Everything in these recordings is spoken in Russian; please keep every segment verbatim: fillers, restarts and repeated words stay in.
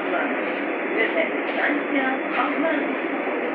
uygulanmış. Dezenfektansiya alınır.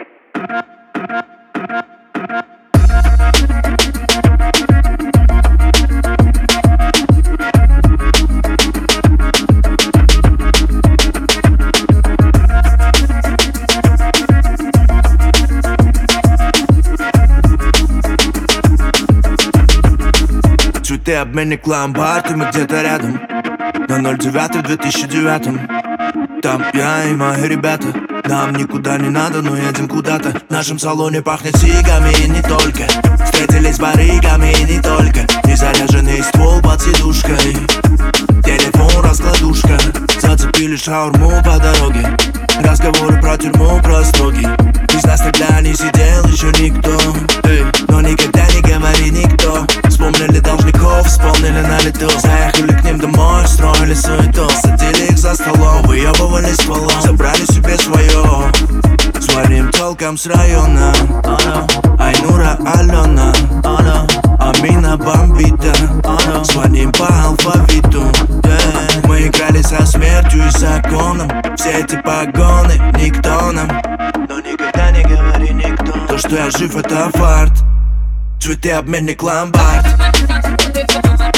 Цветы, обменник, ломбард, и мы где-то рядом. На ноль девять в две тысячи девятом. Там я и мои ребята. Нам никуда не надо, но едем куда-то. В нашем салоне пахнет сигами и не только. Встретились с барыгами и не только. Незаряженный ствол под сидушкой. Телефон раскладушка. Зацепили шаурму по дороге. Разговоры про тюрьму, про строги. Из нас тогда не сидел еще никто. Эй, но никогда не говори никто. Вспомнили должников, вспомнили на лету. Заехали к ним домой, строили суету. Садили их за столом, выебывали стволом. Забрали себе свое. Звоним толком с района. Айнура, Алена, Амина, Бомбита. Звоним по алфавиту. Мы играли со смертью и законом. Все эти погоны никто нам. Но никогда не говори никто. То, что я жив, это фарт. Цветы, обменник, ломбард.